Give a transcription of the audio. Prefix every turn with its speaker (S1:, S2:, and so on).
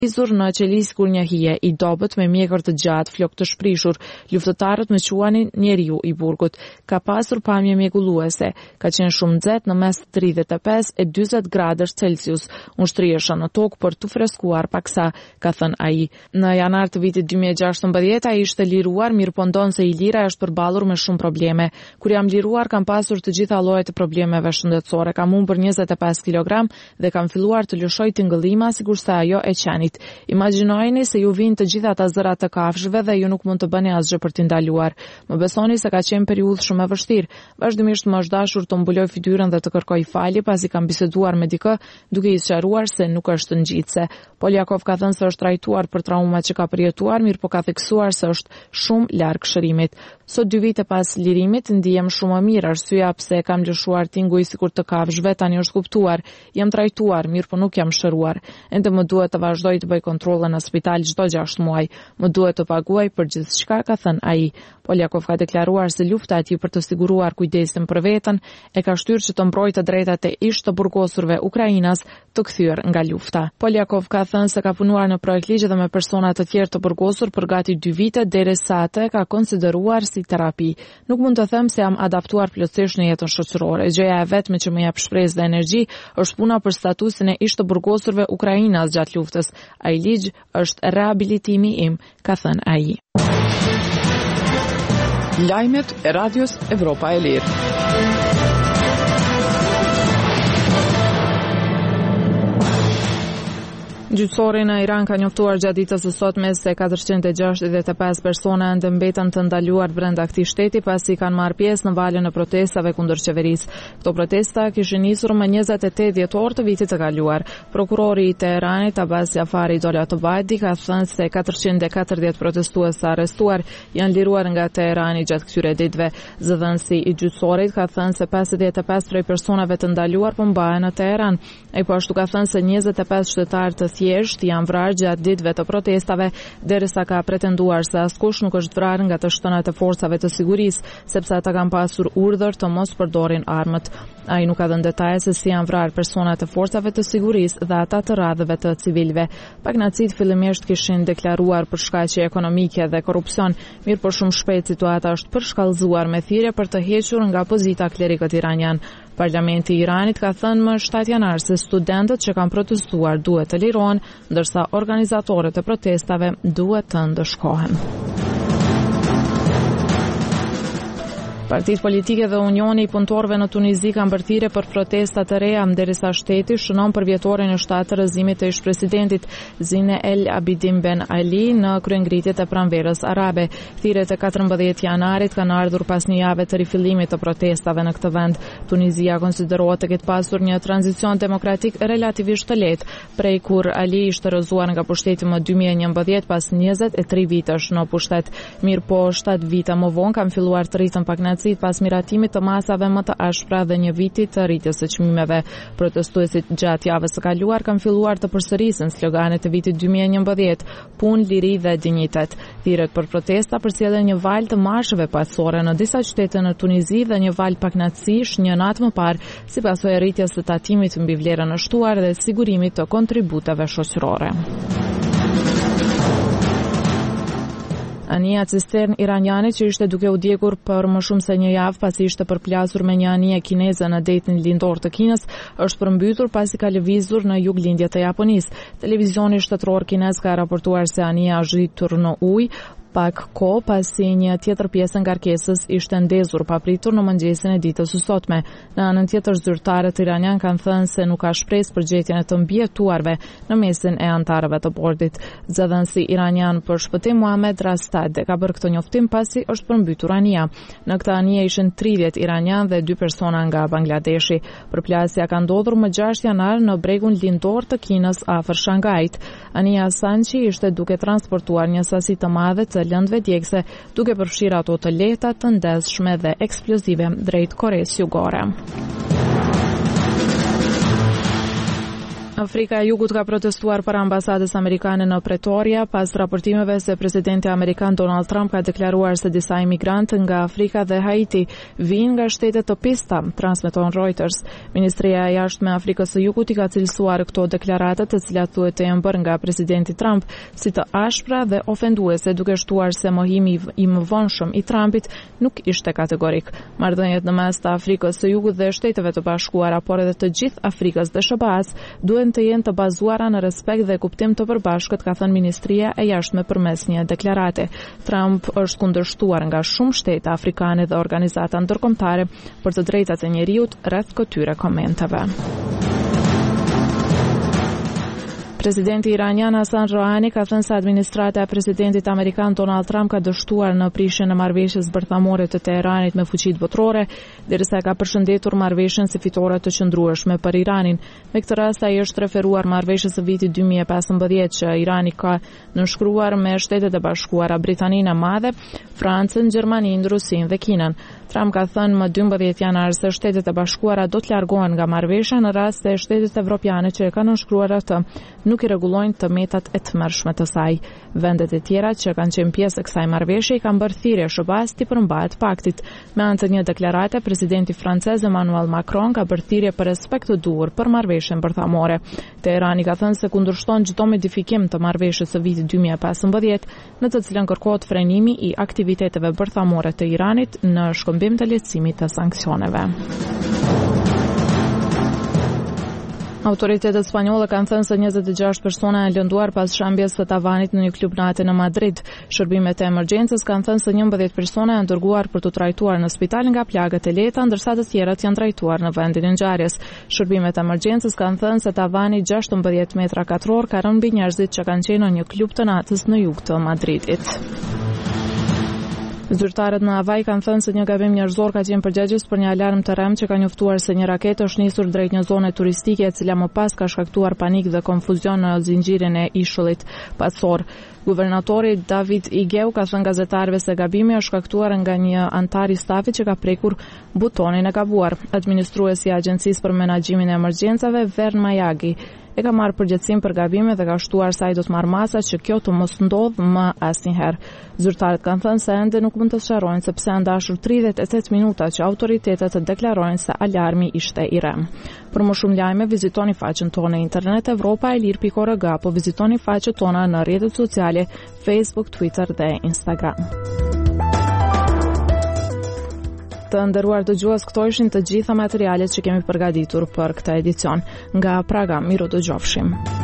S1: Izur në qelis kur një hije I dobët me mjekër të gjatë, flok të shprishur, luftëtarët me quanin njeriu I burgut. Ka pasur pamje mjekulluese, ka qenë shumë nxehtë në mes 35 e 40 gradësh Celsius. Unë shtriesha në tokë për të freskuar paksa, ka thënë ai. Në janar të vitit 2016 ai ishte liruar, mirë po ndon se I lira është përballur me shumë probleme. Kur jam liruar kam pasur të gjitha llojet e problemeve shëndetësore, kam humbur 25 kg dhe kam filluar të lëshoj tingëllima sikurse ajo e qenit. Imagjinojeni se ju vinë të gjitha ata zërat të kafshëve dhe ju nuk mund të bëni asgjë për t'i ndaluar. Më besoni se ka qenë periudhë shumë e vështirë. Vazhdimisht më është dashur të mbuloj fytyrën dhe të kërkoj falje pasi kam biseduar me dikë duke I sqaruar se nuk është ngjitse. Poljakov ka thënë se është trajtuar për traumat që ka përjetuar, mirë po ka theksuar se është shumë larg shërimit. Sot 2 vite pas lirimit ndihem shumë më mirë, arsyeja pse kam lëshuar tinguj sikur të kafshëve tani është kuptuar. Jam trajtuar, mirë po nuk jam shëruar. Ende më duhet të vazhdoj të bëj kontrolle në spital çdo 6 muaj. Më duhet të paguaj për gjithçka, ka thënë ai. Poljakov ka deklaruar se lufta e tij për të siguruar kujdesin për veten e ka shtyrë që të mbrojtë drejtat e ish të burgosurve ukrainas të kthyer nga lufta. Poljakov ka thënë se ka punuar në projekt ligj dhe me persona të tjerë të burgosur për gati 2 vite derisa atë ka konsideruar si terapi. Nuk mund të them se jam adaptuar plotësisht në jetën shoqërore. Gjëja e vetme që më jep shpresë dhe energji është puna për statusin e ish të burgosurve ukrainas gjatë luftës. Ai ligj është rehabilitimi im, ka thënë ai.
S2: Lajmet e Radios Evropa e Lirë.
S1: Gjyqësori në Iran ka njoftuar gjatë ditës së sotme se 465 persona ende mbeten të ndaluar brenda këtij shteti pasi kanë marrë pjesë në valën e protestave kundër qeverisë. Këto protesta kishin nisur më 28 dhjetor të vitit të kaluar. Prokurori I Teheranit Abbas Jafari Dolatovadi ka thënë se 440 protestues të arrestuar janë liruar nga Teherani gjatë këtyre ditëve. Zëdhënësi I gjyqësorit ka thënë se 55 prej personave të ndaluar po mbahen në Teheran. Ai po ashtu ka thënë se 25 shtetarë të thjesht janë vrarë gjatë ditëve të protestave, derisa ka pretenduar se askush nuk është vrarë nga të shtënat e forcave të sigurisë, sepse ata kanë pasur urdhër të mos përdorin armët. Ai nuk ka dhënë detaje se si janë vrarë personat e forcave të sigurisë dhe ata të radhëve të civilëve. Pagnacit fillimisht kishin deklaruar për shkaqe ekonomike dhe korrupsion, mirë po shumë shpejt situata është përshkallëzuar me thirrje për të hequr nga pozita klerikët iranian. Parlamenti I Iranit ka thënë më 7 janar se studentët që kanë protestuar duhet të lirohen, ndërsa organizatorët e protestave duhet të ndëshkohen. Partitë politike dhe Unioni I punëtorëve në Tunizi kanë bërthire për protesta të reja derisa shteti shënon për vjetorin e 7 të rrëzimit të ish-presidentit Zine El Abidin Ben Ali në kryengritjet e pranverës arabe. Thirrjet e 14 janarit kanë ardhur pas një jave të rifillimit të protestave në këtë vend. Tunizia konsiderohet të ketë pasur një tranzicion demokratik relativisht të lehtë, prej kur Ali ishte rrëzuar nga pushteti më 2011 pas 23 vitesh në pushtet. Mirë po 7 vite më vonë kanë filluar të rritën pagnacit pas miratimit të masave më të ashpra dhe një viti të rritjes së çmimeve. Protestuesit gjatë javës së kaluar kanë filluar të përsërisin sloganet e vitit 2011, punë, liri dhe dinjitet. Thirrjet për protesta përcjellën një valë të marsheve paqësore në disa qytete në Tunizi dhe një valë paknacish një natë më parë, si pasojë e rritjes së tatimit mbi vlerën e shtuar dhe sigurimit të kontributeve shoqërore. Anija cistern iraniane që ishte duke u djegur për më shumë se një javë pasi ishte përplasur me një anije kineze në detin lindor të Kinës, është përmbytur pasi ka lëvizur në juglindje të Japonisë. Televizioni shtetëror kinez ka raportuar se anija është zhitur në ujë pak kohë pasi një tjetër pjesë e ngarkesës ishte ndezur papritur në mëngjesin e ditës së sotme. Në anën tjetër, zyrtarët iranian kanë thënë se nuk ka shpresë për gjetjen e të mbijetuarve në mesin e antarëve të bordit. Zëdhënësi iranian për shpëtim Muhammad Rastad ka bërë këtë njoftim pasi është përmbytur anija. Në këtë anije ishin 30 iranian dhe 2 persona nga Bangladeshi. Përplasja ka ndodhur më 6 janar në bregun lindor të Kinës afër Shangajit. Anija Sanchi ishte duke transportuar një sasi të madhe të lëndëve djegëse, duke përfshirë ato të lehta, të ndezshme dhe eksplozive drejt Koresë Jugore. Afrika e Jugut ka protestuar para ambasadës amerikane në Pretoria pas raportimeve se presidenti amerikan Donald Trump ka deklaruar se disa imigrantë nga Afrika dhe Haiti vijnë nga shtete të pista, transmeton Reuters. Ministria e Jashtme e Afrikës së Jugut i ka cilësuar këto deklarata, të cilat thuhet të jenë bërë nga presidenti Trump, si të ashpra dhe ofenduese, duke shtuar se mohimi i mëvonshëm i Trumpit nuk ishte kategorik. Marrëdhëniet në mes të Afrikës së Jugut dhe Shteteve të Bashkuara, por edhe të gjithë Afrikës dhe SBA-s duhen të jenë të bazuara në respekt dhe kuptim të përbashkët, ka thënë Ministria e Jashtme përmes një deklarate. Trump është kundërshtuar nga shumë shtete afrikane dhe organizata ndërkombëtare për të drejtat e njerëzit rreth këtyre komenteve. Presidenti iranian Hassan Rouhani ka thënë se administrata e presidentit amerikan Donald Trump ka dështuar në prishjen e marrëveshjes bërthamore të Teheranit me fuqitë botërore, derisa ka përshëndetur marrëveshjen si fitore të qëndrueshme për Iranin. Me këtë rast ai është referuar marrëveshjes së vitit 2015 që Irani ka nënshkruar me Shtetet e Bashkuara, Britaninë e Madhe, Francën, Gjermaninë, Rusinë dhe Kinën. Trump ka thënë më 12 janar se Shtetet e Bashkuara do të largohen nga marrëveshja në rast se shtetet evropiane që e kanë nënshkruar atë nuk i rregullojnë të metat e tmerrshme të saj. Vendet e tjera që kanë qenë pjesë e kësaj marrëveshje i kanë bërë thirrje SBA-s të përmbahet paktit. Me anë të një deklarate, presidenti francez Emmanuel Macron ka bërë thirrje për respekt të duhur për marrëveshjen bërthamore. Teherani ka thënë se kundërshton çdo modifikim të marrëveshjes së vitit 2015, në të cilën kërkohet frenimi i aktiviteteve bërthamore të Iranit në shkëmbim të lehtësimit të sanksioneve. Autoritetet spanjolle kanë thënë se 26 persona janë lënduar pas shambjes së tavanit në një klub nate në Madrid. Shërbimet e emergjencës kanë thënë se 11 persona janë dërguar për të trajtuar në spital nga plagët e lehta, ndërsa të tjerat janë trajtuar në vendin e ngjarjes. Shërbimet e emergjencës kanë thënë se tavani 16 metra katror ka rënë mbi njerëzit që kanë qenë në një klub të natës në jug të Madridit. Zyrtarët në Havaj kanë thënë se një gabim njerëzor ka qenë përgjegjës për një alarm terrem që ka njoftuar se një raketë është nisur drejt një zone turistike e cila më pas ka shkaktuar panik dhe konfuzion në zinxhirin e ishullit pasor. Guvernatori David Igeu ka thënë gazetarëve se gabimi është shkaktuar nga një antar i stafit që ka prekur butonin e gabuar. Administruesi i Agjencisë për Menaxhimin e Emergjencave, Vern Majagi, e ka marrë përgjegjësim për gabimin dhe ka shtuar se ai do të marrë masa që kjo të mos ndodhë më asnjëherë. Zyrtarët kanë thënë se ende nuk mund të sqarojnë sepse janë dashur 38 minuta që autoritetet të deklarojnë se alarmi ishte i rrem. Për më shumë lajme vizitoni faqen tonë në internet evropaelir.org apo vizitoni faqet tona në rrjetet sociale Facebook, Twitter dhe Instagram. Të nderuar dëgjues, këto ishin të gjitha materialet që kemi përgatitur për këtë edicion. Nga Praga, miru dëgjofshim.